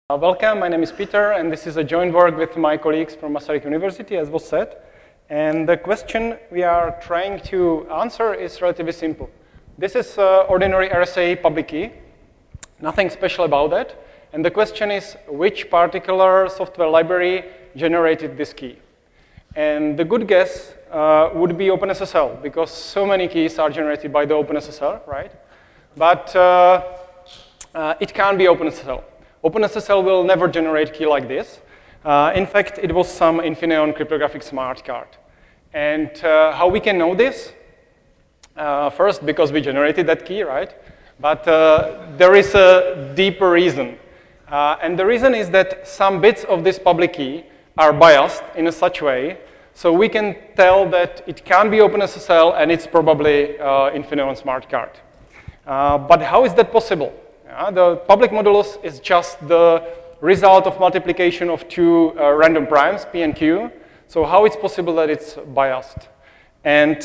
Welcome, my name is Peter, and this is a joint work with my colleagues from Masaryk University, as was said. And the question we are trying to answer is relatively simple. This is ordinary RSA public key, nothing special about that. And the question is, which particular software library generated this key? And the good guess would be OpenSSL, because so many keys are generated by the OpenSSL, right? But it can't be OpenSSL. OpenSSL will never generate a key like this. In fact, it was some Infineon cryptographic smart card. And how we can know this? First, because we generated that key, right? But there is a deeper reason. And the reason is that some bits of this public key are biased in a such way, so we can tell that it can't be OpenSSL and it's probably Infineon smart card. But how is that possible? The public modulus is just the result of multiplication of two random primes, P and Q. So how it's possible that it's biased? And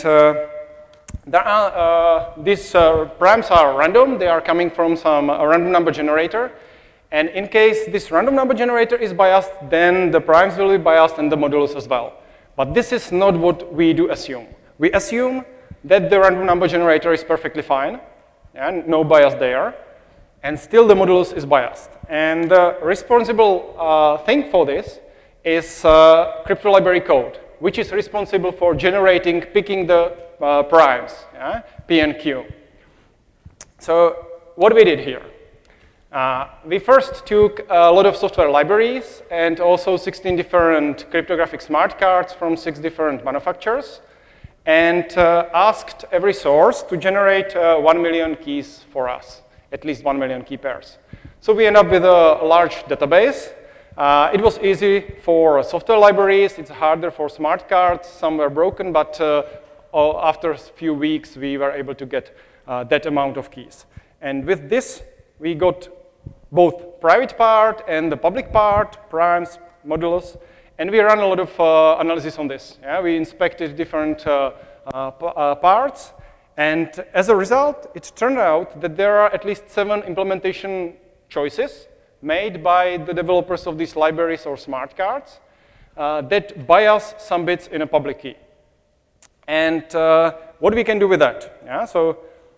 these primes are random. They are coming from some random number generator. And in case this random number generator is biased, then the primes will be biased and the modulus as well. But this is not what we do assume. We assume that the random number generator is perfectly fine, and no bias there. And still the modulus is biased. And the responsible thing for this is crypto library code, which is responsible for picking the primes, P and Q. So what we did here? We first took a lot of software libraries and also 16 different cryptographic smart cards from 6 different manufacturers and asked every source to generate 1 million keys for us. At least 1 million key pairs. So we end up with a large database. It was easy for software libraries. It's harder for smart cards. Some were broken, but after a few weeks, we were able to get that amount of keys. And with this, we got both private part and the public part, primes, modulus, and we ran a lot of analysis on this. We inspected different parts. And as a result, it turned out that there are at least 7 implementation choices made by the developers of these libraries or smart cards that bias some bits in a public key. And what we can do with that? So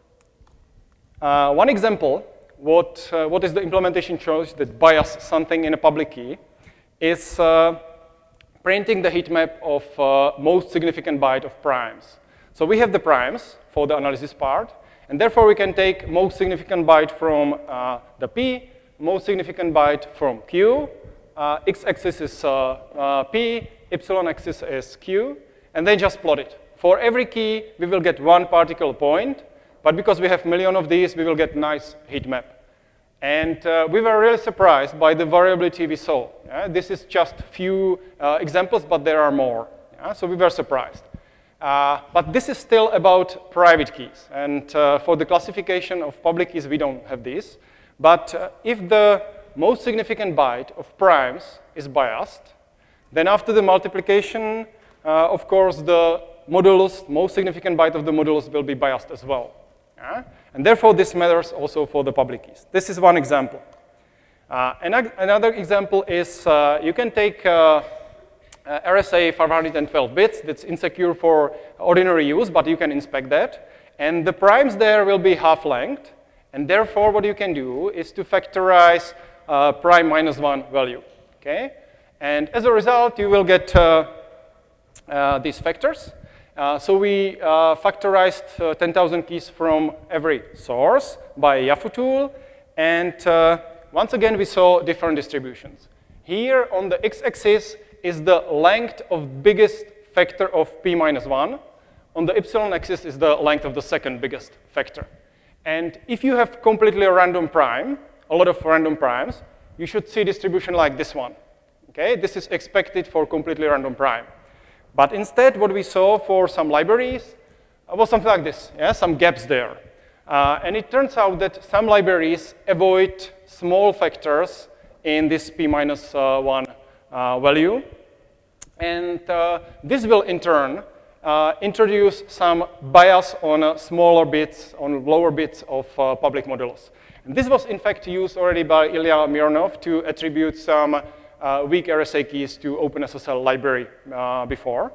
one example, what is the implementation choice that bias something in a public key is printing the heat map of most significant byte of primes. So we have the primes for the analysis part, and therefore we can take most significant byte from the P, most significant byte from Q, x-axis is P, y-axis is Q, and then just plot it. For every key, we will get one particle point, but because we have a million of these, we will get nice heat map. And we were really surprised by the variability we saw. This is just a few examples, but there are more. So we were surprised. But this is still about private keys. And for the classification of public keys, we don't have these. But if the most significant byte of primes is biased, then after the multiplication, of course, the modulus, most significant byte of the modulus will be biased as well. And therefore, this matters also for the public keys. This is one example. Another example is you can take RSA 512 bits, that's insecure for ordinary use, but you can inspect that. And the primes there will be half-length. And therefore, what you can do is to factorize prime -1 value. Okay? And as a result, you will get these factors. So we factorized 10,000 keys from every source by Yahoo tool. And once again, we saw different distributions. Here on the x-axis is the length of biggest factor of P-1. On the y-axis is the length of the second biggest factor. And if you have completely random prime, a lot of random primes, you should see distribution like this one. Okay? This is expected for completely random prime. But instead, what we saw for some libraries was something like this, some gaps there. And it turns out that some libraries avoid small factors in this P-1 value. And this will, in turn, introduce some bias on smaller bits, on lower bits of public modulus. And this was, in fact, used already by Ilya Mironov to attribute some weak RSA keys to OpenSSL library before.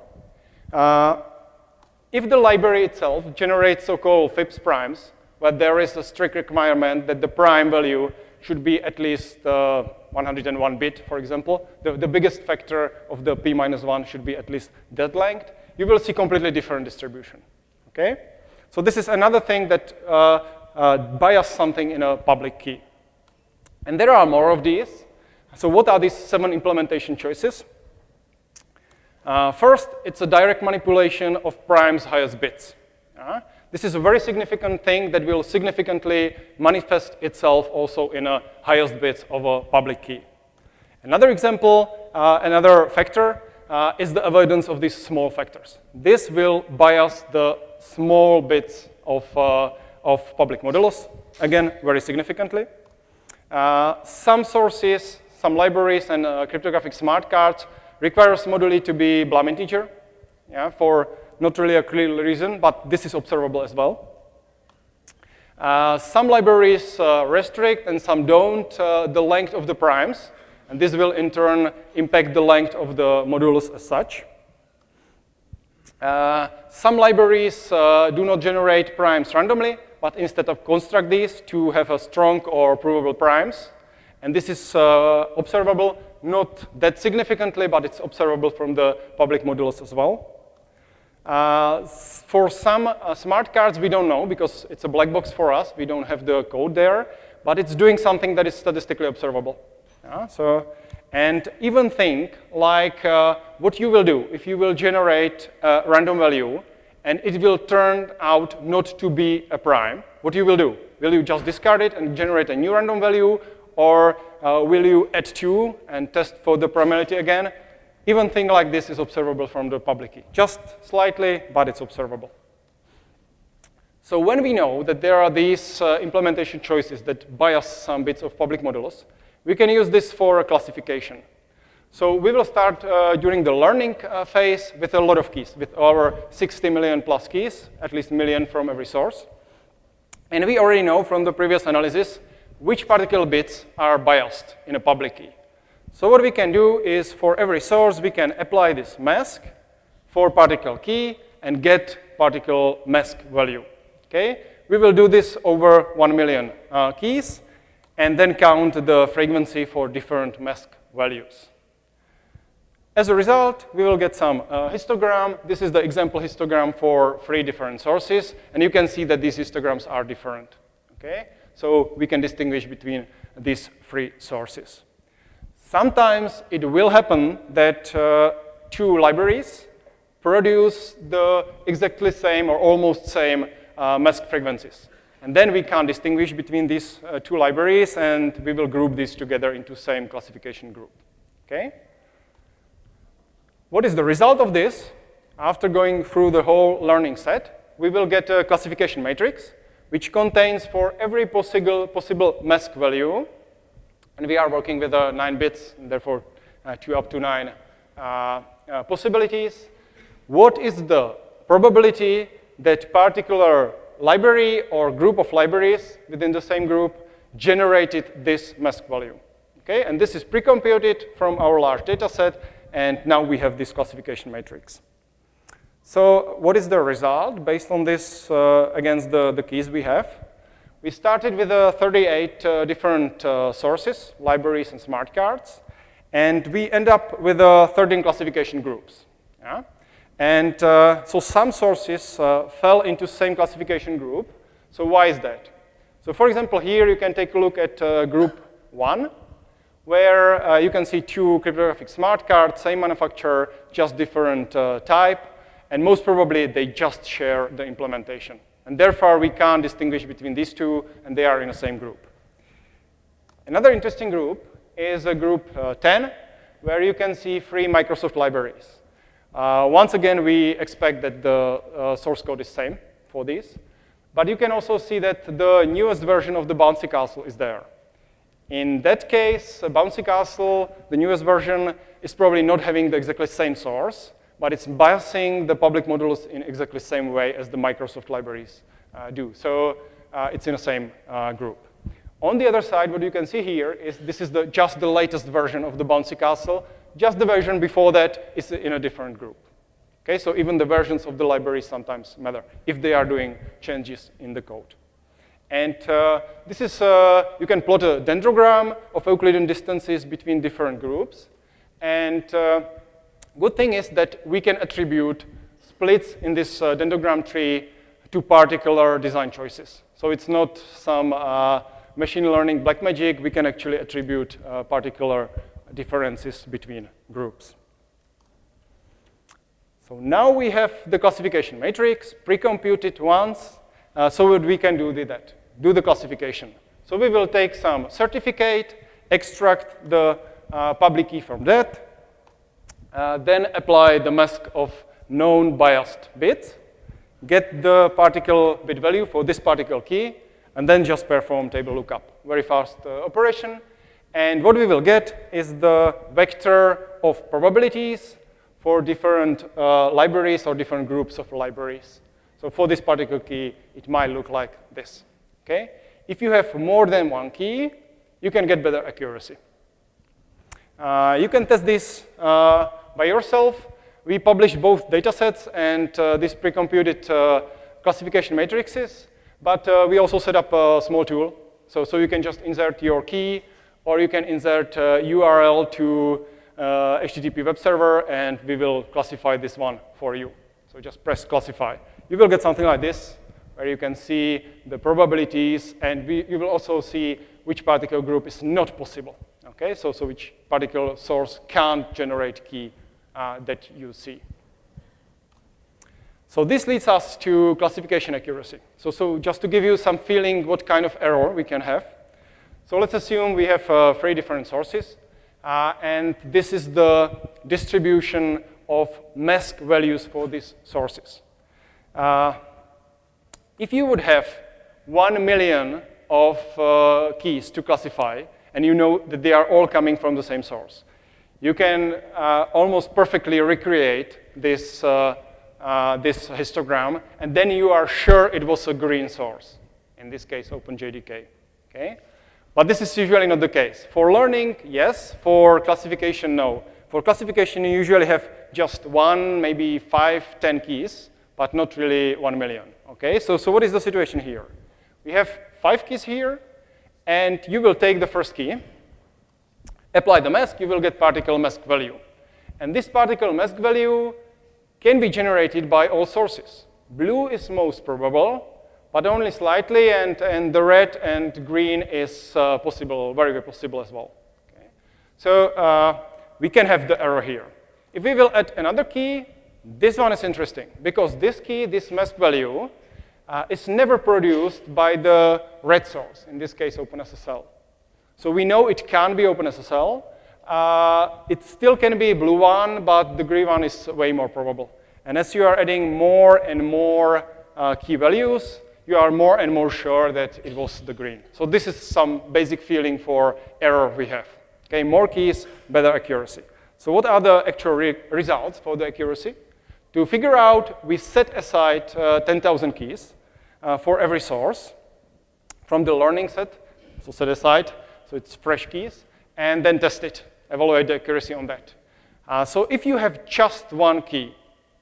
If the library itself generates so-called FIPS primes, but there is a strict requirement that the prime value should be at least 101 bit, for example, the biggest factor of the p-1 should be at least that length, you will see completely different distribution, okay? So this is another thing that bias something in a public key. And there are more of these. So what are these 7 implementation choices? First, it's a direct manipulation of prime's highest bits. This is a very significant thing that will significantly manifest itself also in a highest bits of a public key. Another example, another factor, is the avoidance of these small factors. This will bias the small bits of public modulus, again, very significantly. Some sources, some libraries, and cryptographic smart cards requires moduli to be Blum integer, for not really a clear reason, but this is observable as well. Some libraries restrict and some don't the length of the primes, and this will in turn impact the length of the modulus as such. Some libraries do not generate primes randomly, but instead of construct these to have a strong or provable primes. And this is observable, not that significantly, but it's observable from the public modulus as well. For some smart cards, we don't know, because it's a black box for us. We don't have the code there, but it's doing something that is statistically observable. And even think like what you will do if you will generate a random value and it will turn out not to be a prime. What you will do? Will you just discard it and generate a new random value, or will you add 2 and test for the primality again? Even thing like this is observable from the public key. Just slightly, but it's observable. So when we know that there are these implementation choices that bias some bits of public modulus, we can use this for a classification. So we will start during the learning phase with a lot of keys, with over 60 million plus keys, at least a million from every source. And we already know from the previous analysis which particle bits are biased in a public key. So what we can do is for every source, we can apply this mask for particle key and get particle mask value, okay? We will do this over 1 million keys and then count the frequency for different mask values. As a result, we will get some histogram. This is the example histogram for 3 different sources, and you can see that these histograms are different, okay? So we can distinguish between these 3 sources. Sometimes it will happen that 2 libraries produce the exactly same or almost same mask frequencies. And then we can distinguish between these 2 libraries, and we will group these together into same classification group, okay? What is the result of this? After going through the whole learning set, we will get a classification matrix, which contains for every possible mask value, and we are working with 9 bits, and therefore 2 up to 9 possibilities. What is the probability that particular library or group of libraries within the same group generated this mask value? Okay, and this is pre-computed from our large data set, and now we have this classification matrix. So what is the result based on this against the keys we have? We started with 38 different sources, libraries, and smart cards, and we end up with 13 classification groups. Yeah? And so some sources fell into same classification group. So why is that? So for example, here you can take a look at group 1, where you can see 2 cryptographic smart cards, same manufacturer, just different type, and most probably they just share the implementation. And therefore, we can't distinguish between these 2, and they are in the same group. Another interesting group is group 10, where you can see 3 Microsoft libraries. Once again, we expect that the source code is same for these. But you can also see that the newest version of the Bouncy Castle is there. In that case, Bouncy Castle, the newest version, is probably not having the exactly same source, but it's biasing the public modulus in exactly the same way as the Microsoft libraries do. So it's in the same group. On the other side, what you can see here is this is just the latest version of the bouncy castle. Just the version before that is in a different group. Okay, so even the versions of the libraries sometimes matter if they are doing changes in the code. And this is, you can plot a dendrogram of Euclidean distances between different groups. And good thing is that we can attribute splits in this dendrogram tree to particular design choices. So it's not some machine learning black magic. We can actually attribute particular differences between groups. So now we have the classification matrix pre-computed once, so we can do the classification. So we will take some certificate, extract the public key from that, then apply the mask of known biased bits, get the particle bit value for this particle key, and then just perform table lookup. Very fast operation. And what we will get is the vector of probabilities for different libraries or different groups of libraries. So for this particular key, it might look like this. Okay? If you have more than one key, you can get better accuracy. You can test this by yourself. We publish both datasets and these pre-computed classification matrices, but we also set up a small tool. So you can just insert your key, or you can insert URL to HTTP web server, and we will classify this one for you. So just press classify. You will get something like this, where you can see the probabilities, and you will also see which particular group is not possible. Okay, so which particular source can't generate key that you see. So this leads us to classification accuracy. So just to give you some feeling what kind of error we can have. So let's assume we have 3 different sources. And this is the distribution of mask values for these sources. If you would have 1 million of keys to classify, and you know that they are all coming from the same source, you can almost perfectly recreate this, this histogram, and then you are sure it was a green source. In this case, OpenJDK. Okay? But this is usually not the case. For learning, yes. For classification, no. For classification, you usually have just 1, maybe 5, 10 keys, but not really 1 million. Okay, so what is the situation here? We have 5 keys here, and you will take the first key, apply the mask, you will get particle mask value. And this particle mask value can be generated by all sources. Blue is most probable, but only slightly, and the red and green is possible, very possible as well. Okay? So we can have the error here. If we will add another key, this one is interesting, because this key, this mask value, is never produced by the red source, in this case OpenSSL. So we know it can be OpenSSL. It still can be a blue one, but the green one is way more probable. And as you are adding more and more key values, you are more and more sure that it was the green. So this is some basic feeling for error we have. Okay, more keys, better accuracy. So what are the actual results for the accuracy? To figure out, we set aside 10,000 keys for every source from the learning set. So set aside, so it's fresh keys, and then test it, evaluate the accuracy on that. So if you have just one key,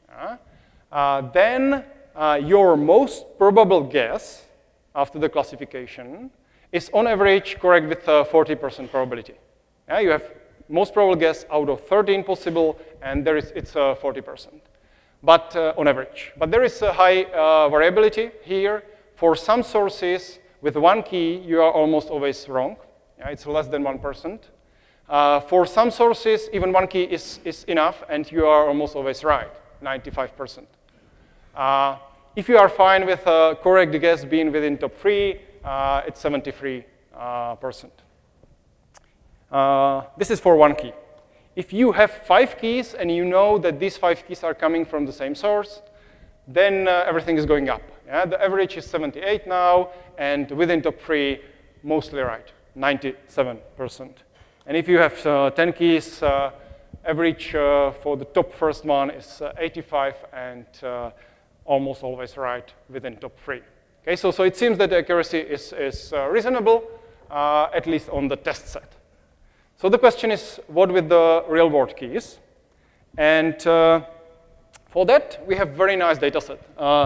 then your most probable guess after the classification is on average correct with 40% probability. You have most probable guess out of 13 possible, and it's 40%. But on average. But there is a high variability here. For some sources, with one key, you are almost always wrong. It's less than 1%. For some sources, even one key is enough, and you are almost always right, 95%. If you are fine with a correct guess being within top 3, it's 73%. This is for one key. If you have 5 keys and you know that these 5 keys are coming from the same source, then everything is going up. The average is 78 now, and within top 3, mostly right, 97%. And if you have 10 keys, average for the top first one is 85, and almost always right within top 3. Okay, so it seems that the accuracy is reasonable. at least on the test set. So the question is, what with the real-world keys? And for that, we have very nice data set.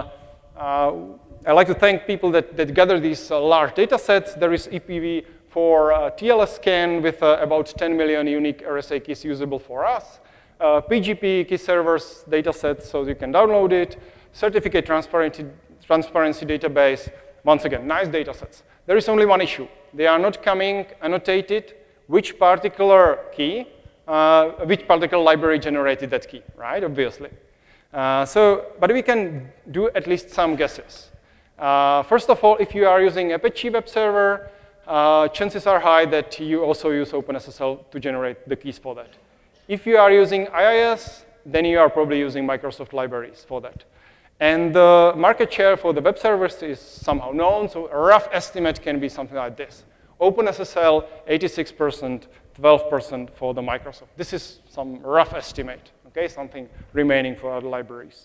I like to thank people that gather these large data sets. There is EPV for TLS scan with about 10 million unique RSA keys usable for us. PGP key servers data set, so you can download it. Certificate transparency database. Once again, nice data sets. There is only one issue. They are not coming annotated which particular key, which particular library generated that key, right? Obviously. But we can do at least some guesses. First of all, if you are using Apache web server, chances are high that you also use OpenSSL to generate the keys for that. If you are using IIS, then you are probably using Microsoft libraries for that. And the market share for the web servers is somehow known, so a rough estimate can be something like this. OpenSSL, 86%, 12% for the Microsoft. This is some rough estimate, okay? Something remaining for other libraries.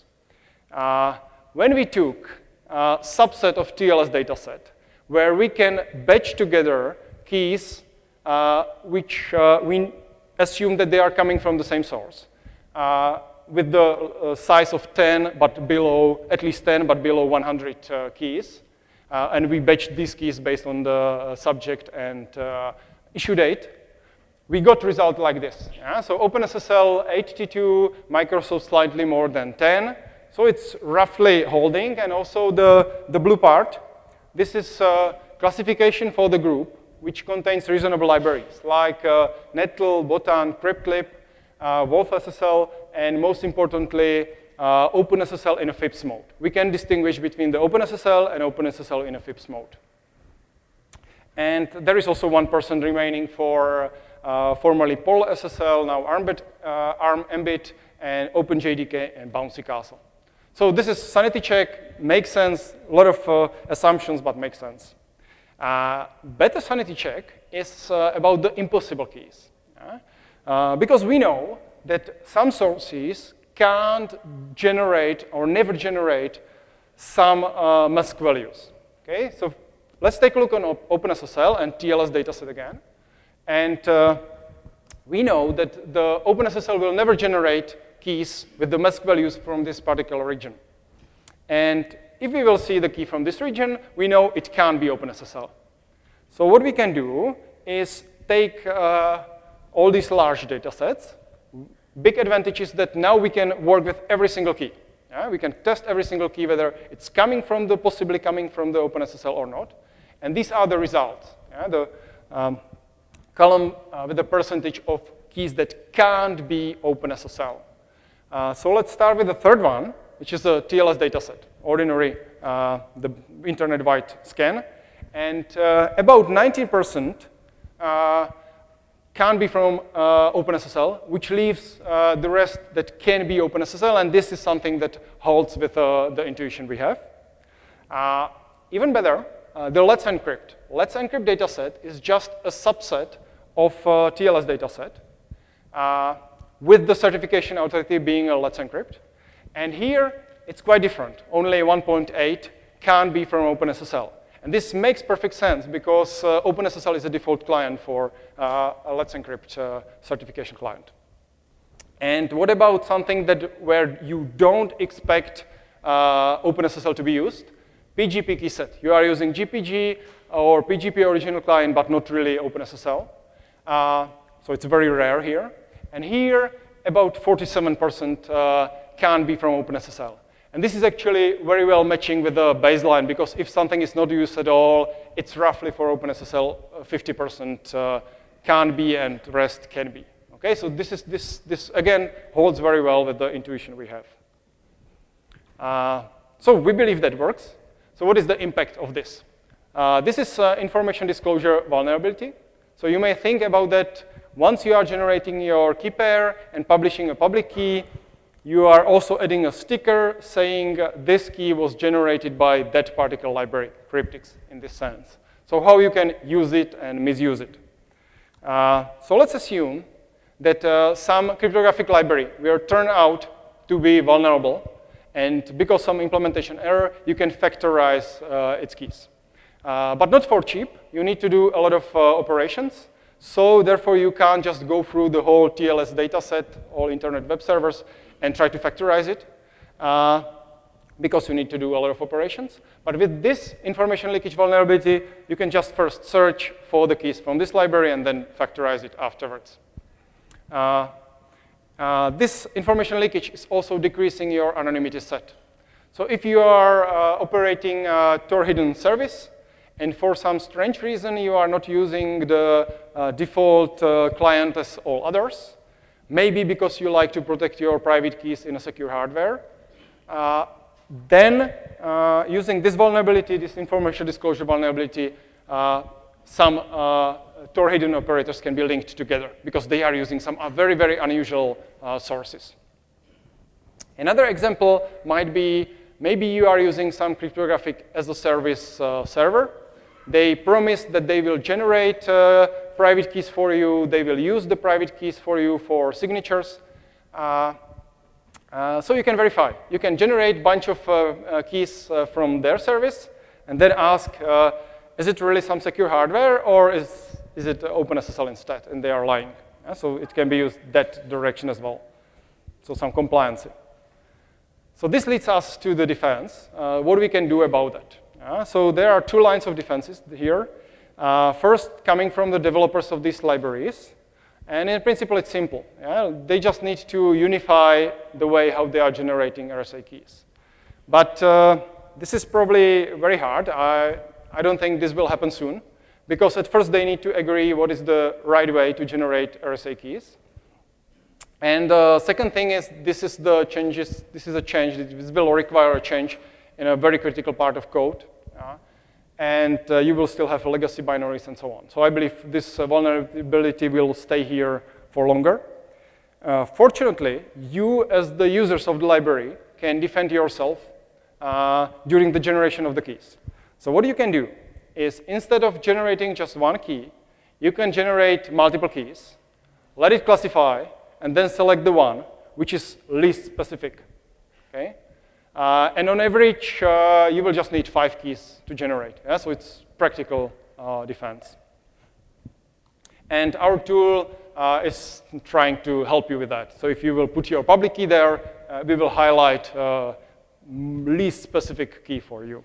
When we took a subset of TLS dataset, where we can batch together keys which we assume that they are coming from the same source, with the size of 10, but below, at least 10, but below 100 keys. And we batched these keys based on the subject and issue date. We got result like this. Yeah? So OpenSSL 82, Microsoft slightly more than 10. So it's roughly holding. And also the blue part, this is classification for the group, which contains reasonable libraries like Netl, Botan, Cryptclip, WolfSSL, and most importantly, OpenSSL in a FIPS mode. We can distinguish between the OpenSSL and OpenSSL in a FIPS mode. And there is also 1% remaining for formerly PolSSL, now ARM Mbit, and OpenJDK and Bouncy Castle. So this is sanity check, makes sense, a lot of assumptions, but makes sense. Better sanity check is about the impossible keys. Because we know that some sources can't generate or never generate some mask values. Okay, so let's take a look on OpenSSL and TLS dataset again. And we know that the OpenSSL will never generate keys with the mask values from this particular region. And if we will see the key from this region, we know it can't be OpenSSL. So what we can do is take all these large data sets. Big advantage is that now we can work with every single key. Yeah? We can test every single key, whether it's possibly coming from the OpenSSL or not. And these are the results. Yeah? The column with the percentage of keys that can't be OpenSSL. So let's start with the third one, which is the TLS dataset, ordinary, the internet-wide scan. And about 19% can be from OpenSSL, which leaves the rest that can be OpenSSL, and this is something that holds with the intuition we have. Even better, the Let's Encrypt. Let's Encrypt dataset is just a subset of TLS dataset, with the certification authority being a Let's Encrypt. And here, it's quite different. Only 1.8 can be from OpenSSL. And this makes perfect sense because OpenSSL is a default client for a Let's Encrypt certification client. And what about something where you don't expect OpenSSL to be used? PGP key set. You are using GPG or PGP original client, but not really OpenSSL. So it's very rare here. And here, about 47% can be from OpenSSL. And this is actually very well matching with the baseline, because if something is not used at all, it's roughly for OpenSSL 50% can be and the rest can be. Okay, so this again holds very well with the intuition we have. So we believe that works. So what is the impact of this? This is information disclosure vulnerability. So you may think about that once you are generating your key pair and publishing a public key, you are also adding a sticker saying this key was generated by that particular library, cryptics in this sense. So how you can use it and misuse it. So let's assume that some cryptographic library will turn out to be vulnerable, and because some implementation error, you can factorize its keys. but not for cheap. You need to do a lot of operations. So therefore, you can't just go through the whole TLS dataset, all internet web servers, and try to factorize it, because you need to do a lot of operations. But with this information leakage vulnerability, you can just first search for the keys from this library and then factorize it afterwards. This information leakage is also decreasing your anonymity set. So if you are operating a Tor-hidden service, and for some strange reason you are not using the default client as all others, maybe because you like to protect your private keys in a secure hardware, then using this vulnerability, this information disclosure vulnerability, some Tor-hidden operators can be linked together because they are using some very, very unusual sources. Another example might be maybe you are using some cryptographic as a service server. They promise that they will generate private keys for you. They will use the private keys for you for signatures. So you can verify. You can generate a bunch of keys from their service and then ask, is it really some secure hardware or is it OpenSSL instead? And they are lying. So it can be used that direction as well. So some compliance. So this leads us to the defense. What we can do about that? So there are two lines of defenses here. First, coming from the developers of these libraries. And in principle, it's simple. They just need to unify the way how they are generating RSA keys. But this is probably very hard. I don't think this will happen soon, because at first they need to agree what is the right way to generate RSA keys. And the second thing is this is a change. This will require a change in a very critical part of code. And you will still have legacy binaries and so on. So I believe this vulnerability will stay here for longer. Fortunately, you as the users of the library can defend yourself during the generation of the keys. So what you can do is instead of generating just one key, you can generate multiple keys, let it classify, and then select the one which is least specific. Okay? And on average, you will just need 5 keys to generate. Yeah? So it's practical defense. And our tool is trying to help you with that. So if you will put your public key there, we will highlight least specific key for you.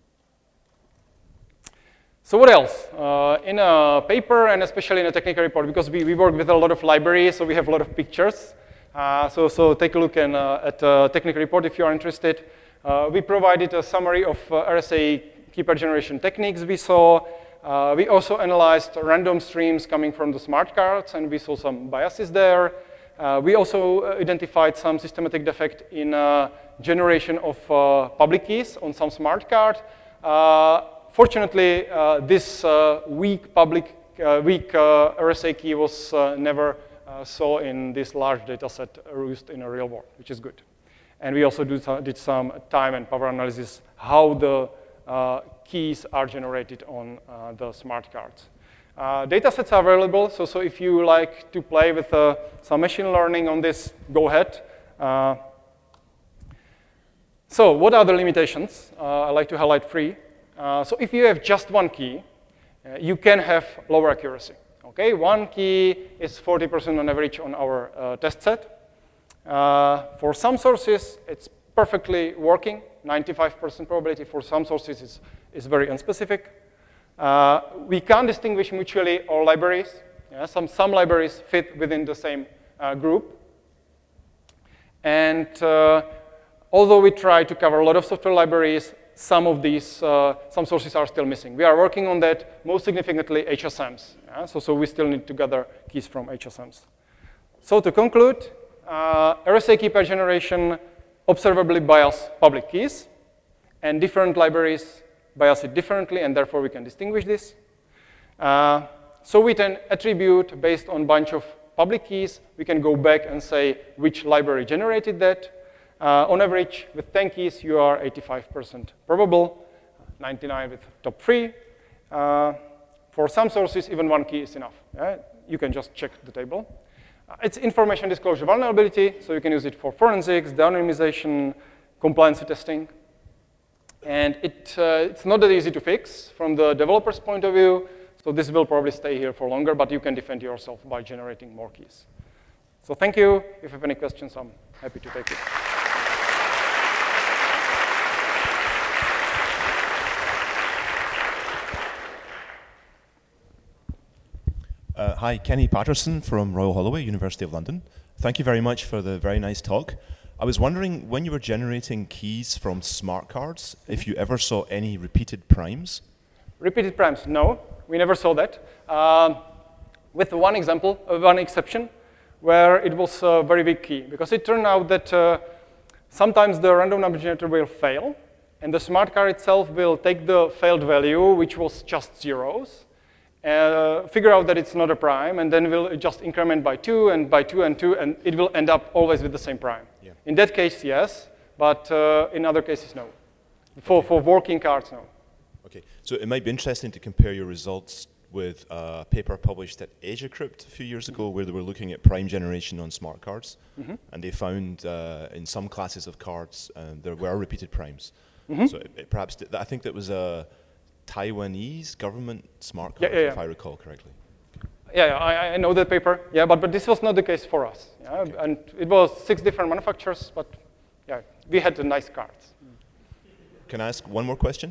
So what else? In a paper, and especially in a technical report, because we work with a lot of libraries, so we have a lot of pictures. So take a look at a technical report if you are interested. We provided a summary of RSA key-pair generation techniques we saw. We also analyzed random streams coming from the smart cards, and we saw some biases there. We also identified some systematic defect in generation of public keys on some smart card. Fortunately, this weak RSA key was never saw in this large data set used in a real world, which is good. And we also did some time and power analysis how the keys are generated on the smart cards. Data sets are available, so if you like to play with some machine learning on this, go ahead. So what are the limitations? I like to highlight 3. So if you have just one key, you can have lower accuracy. Okay, one key is 40% on average on our test set. For some sources, it's perfectly working, 95% probability. For some sources, is very unspecific. We can't distinguish mutually all libraries. Yeah, some libraries fit within the same group. And although we try to cover a lot of software libraries, some of these, some sources are still missing. We are working on that, most significantly HSMs. Yeah? So we still need to gather keys from HSMs. So to conclude, RSA key-pair generation observably bias public keys, and different libraries bias it differently, and therefore we can distinguish this. So we can attribute based on a bunch of public keys. We can go back and say which library generated that. On average, with 10 keys, you are 85% probable, 99 with top 3. For some sources, even 1 key is enough. You can just check the table. It's information disclosure vulnerability, so you can use it for forensics, de-anonymization, compliance testing. And it's not that easy to fix from the developer's point of view. So this will probably stay here for longer, but you can defend yourself by generating more keys. So thank you. If you have any questions, I'm happy to take it. Hi, Kenny Patterson from Royal Holloway, University of London. Thank you very much for the very nice talk. I was wondering, when you were generating keys from smart cards, if you ever saw any repeated primes? Repeated primes, no. We never saw that. With one example, one exception, where it was a very big key. Because it turned out that sometimes the random number generator will fail, and the smart card itself will take the failed value, which was just zeros, figure out that it's not a prime, and then we'll just increment by 2 and by 2 and 2, and it will end up always with the same prime. Yeah. In that case, yes, but in other cases, no. For working cards, no. Okay, so it might be interesting to compare your results with a paper published at AsiaCrypt a few years ago where they were looking at prime generation on smart cards, and they found in some classes of cards there were repeated primes. So perhaps I think that was a Taiwanese government smart card, if I recall correctly. Yeah, I know that paper. Yeah, but this was not the case for us. Yeah? Okay. And it was 6 different manufacturers, but yeah, we had the nice cards. Can I ask one more question?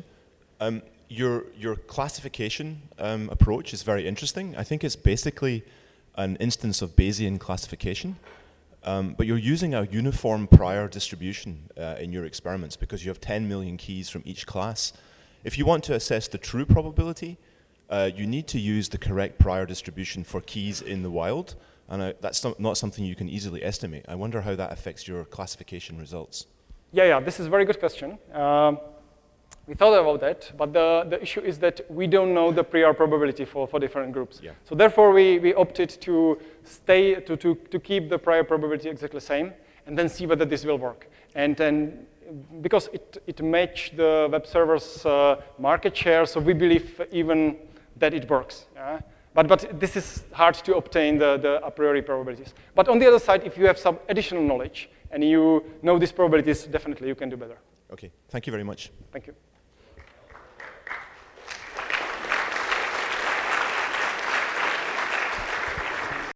Your classification approach is very interesting. I think it's basically an instance of Bayesian classification, but you're using a uniform prior distribution in your experiments because you have 10 million keys from each class. If you want to assess the true probability, you need to use the correct prior distribution for keys in the wild, and that's not something you can easily estimate. I wonder how that affects your classification results. Yeah, this is a very good question. We thought about that, but the issue is that we don't know the prior probability for different groups. Yeah. So therefore, we opted to keep the prior probability exactly the same, and then see whether this will work. And then, because it matched the web server's market share, so we believe even that it works. Yeah? But this is hard to obtain the a priori probabilities. But on the other side, if you have some additional knowledge and you know these probabilities, definitely you can do better. Okay, thank you very much. Thank you.